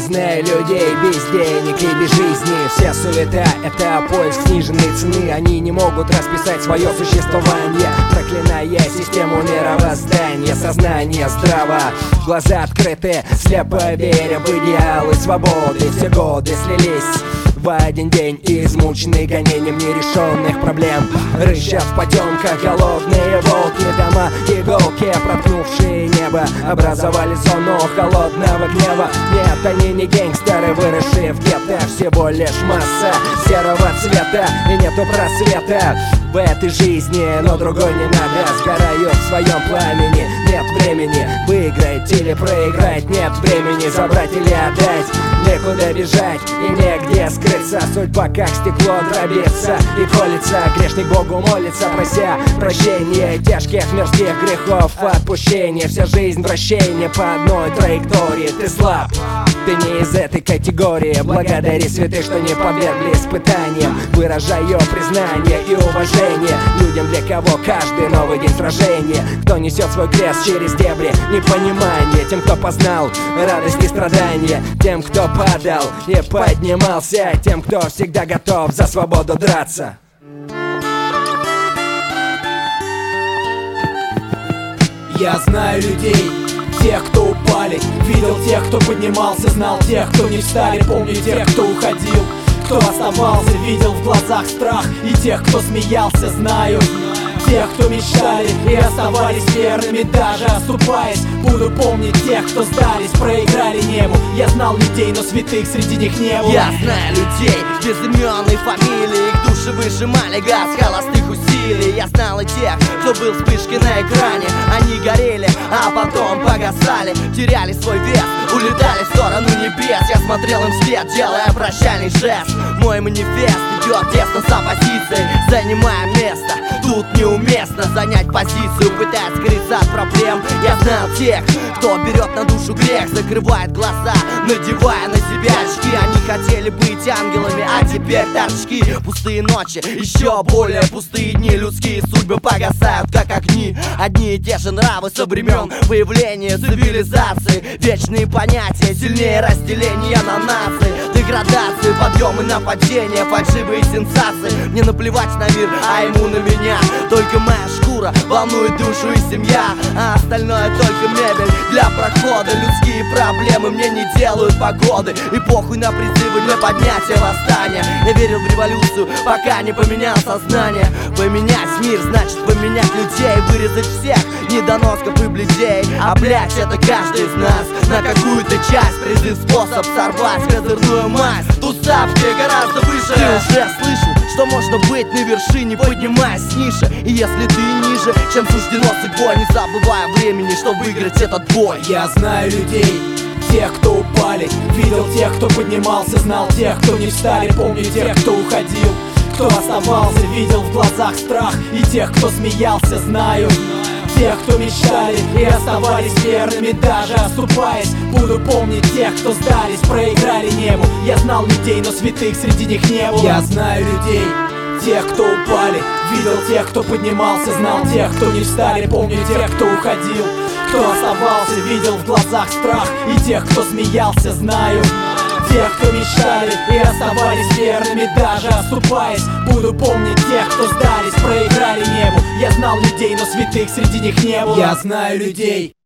знаю людей без денег и без жизни. Вся суета — это поиск сниженной цены. Они не могут расписать свое существование, проклиная систему мировоздания. Сознание здраво, глаза открыты, слепо веря в идеалы свободы. Все годы слились в один день, измученные гонением нерешенных проблем. Рычат в потемках голодные волки. Дома иголки, проткнувшие небо, образовали зону холодного гнева. Нет, они не гангстеры, выросшие в гетто. Всего лишь масса серого цвета, и нету просвета в этой жизни, но другой не надо. Сгорают в своем пламени, нет времени выиграть или проиграть. Нет времени забрать или отдать, некуда бежать и негде скрыться. Судьба как стекло дробится и колется. Грешник Богу молится, прося прощения тяжких мирских грехов, отпущения. Вся жизнь вращение по одной траектории. Ты слаб, ты не из этой категории. Благодари святых, что не подвергли испытаниям. Выражаю признание и уважение людям, для кого каждый новый день сражения. Кто несет свой крест через дебри непонимания. Тем, кто познал радость и страдания. Тем, кто падал и поднимался. Тем, кто всегда готов за свободу драться. Я знаю людей, тех, кто упали, видел тех, кто поднимался, знал тех, кто не встали, помню тех, кто уходил, кто оставался, видел в глазах страх, и тех, кто смеялся, знаю тех, кто мечтали и оставались верными, даже оступаясь. Буду помнить тех, кто сдались, проиграли небу. Я знал людей, но святых среди них не было. Я знаю людей без имен и фамилий, их души выжимали газ холостых усилий. Я знал и тех, кто был вспышкой на экране. Они горели, а потом погасали, теряли свой вес, улетали в сторону небес. Я смотрел им вслед, делая прощальный жест. Мой манифест идет тесно с оппозицией, занимая место. Тут неуместно занять позицию, пытаясь скрыться от проблем. Я знал тех, кто берет на душу грех, закрывает глаза, надевая на себя очки. Они хотели быть ангелами, а теперь торчки. Пустые ночи, еще более пустые дни. Людские судьбы погасают, как огни. Одни и те же нравы со времен появления цивилизации. Вечные понятия, сильнее разделения на нации. Деградации, подъемы, нападения, фальшивые сенсации. Мне наплевать на мир, а ему на меня. Только моя шкура волнует душу и семья, а остальное только мебель для прохода. Людские проблемы мне не делают погоды, и похуй на призывы для поднятия восстания. Я верил в революцию, пока не поменял сознание. Поменять мир значит поменять людей, вырезать всех недоносков и бледей. А блять, это каждый из нас на какую-то часть. Призыв способ сорвать козырную мазь. Тут ставки гораздо выше. Ты уже слышал, что можно быть на вершине, поднимаясь ниже. И если ты ниже, чем суждено судьбой, не забывая времени, чтобы выиграть этот бой. Я знаю людей, тех, кто упали, видел тех, кто поднимался, знал тех, кто не встали, помню тех, кто уходил, кто оставался, видел в глазах страх, и тех, кто смеялся, знаю тех, кто мечтали и оставались верными, даже оступаясь. Буду помнить тех, кто сдались, проиграли небу. Я знал людей, но святых среди них не было. Я знаю людей, тех, кто упали, видел тех, кто поднимался, знал тех, кто не встали, помню тех, кто уходил, кто оставался, видел в глазах страх, и тех, кто смеялся, знаю тех, кто мечтали и оставались верными, даже оступаясь. Буду помнить тех, кто сдались, проиграли небу. Я знал людей, но святых среди них не было. Я знаю людей.